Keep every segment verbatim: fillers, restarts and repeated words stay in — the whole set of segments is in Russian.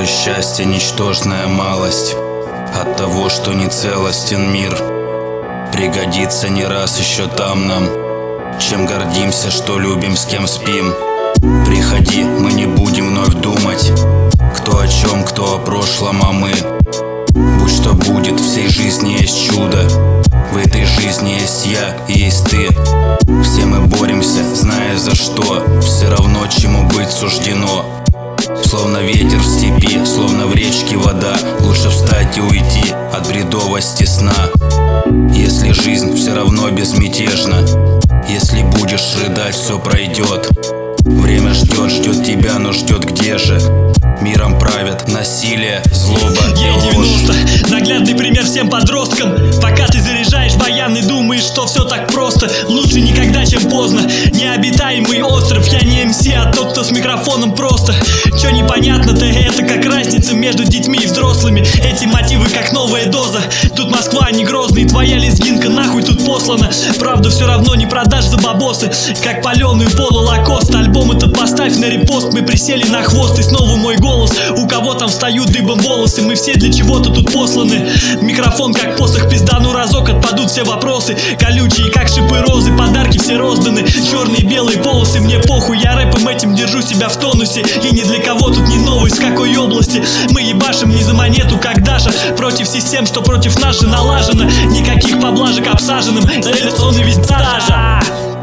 что счастье — ничтожная малость от того, что не целостен мир. Пригодится не раз еще там нам, чем гордимся, что любим, с кем спим. Приходи, мы не будем вновь думать, кто о чем, кто о прошлом, а мы. Будь что будет, в всей жизни есть чудо, в этой жизни есть я и есть ты. Все мы боремся, зная за что, все равно чему быть суждено. Словно ветер в степи, словно в речке вода, лучше встать и уйти от бредовости сна. Если жизнь все равно безмятежна, если будешь рыдать, все пройдет. Время ждет, ждет тебя, но ждет где же? Миром правят насилие, злоба и ложь. девяносто, наглядный пример всем подросткам. Пока ты заряжаешь баян и думаешь, что все так просто, лучше никогда, чем поздно. Необитаемый остров, я не эм си, а тот, кто с микрофоном просто. Че непонятно-то, это как разница между детьми и взрослыми. Эти мотивы как новая доза. Тут Москва, не Грозный, твоя лезгинка нахуй тут послана. Правду все равно не продашь за бабосы, как паленую Полу Лакост. Альбом этот поставь на репост, мы присели на хвост, и снова мой голос. У кого там встают дыбом волосы, мы все для чего-то тут посланы. Микрофон как посох, пиздану разок, отпадут все вопросы. Колючие как шипы розы, подарки все розданы. Черные белые полосы, мне похуй, я рэпом этим держу себя в тонусе. И ни для кого тут не новость, с какой области. Мы ебашим не за монету, как Даша, против систем, что против нашей налажено. Никаких поблажек обсаженным, реляционный весь стажа.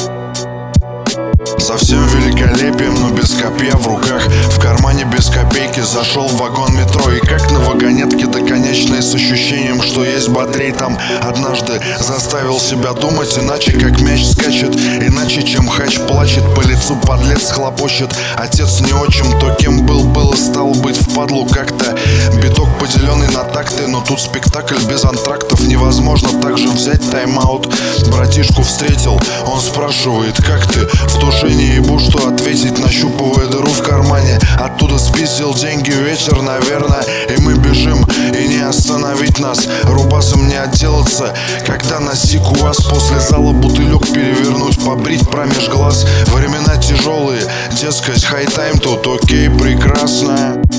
За всем великолепием, но без копья в руках, в кармане без копейки, зашел в вагон метро. И как на вагонетке до конечной, с ощущением, что есть батарей там. Однажды заставил себя думать иначе, как мяч скачет, иначе, чем хач плачет, по лицу подлец хлопочет. Отец не отчим, то кем был, был и стал быть впадлу как-то. Биток поделенный на такты, но тут спектакль без антрактов. Невозможно также взять тайм-аут. Братишку встретил, он спрашивает, как ты? В душе не ебу, что ответить, нащупывая дыру в кармане. Оттуда спиздил деньги ветер, наверное. И мы бежим, и не остановить нас. Рубасом не отделаться, когда носик у вас. После зала бутылек перевернуть, побрить промеж глаз. Времена тяжелые, дескать, хай-тайм тут окей, прекрасно.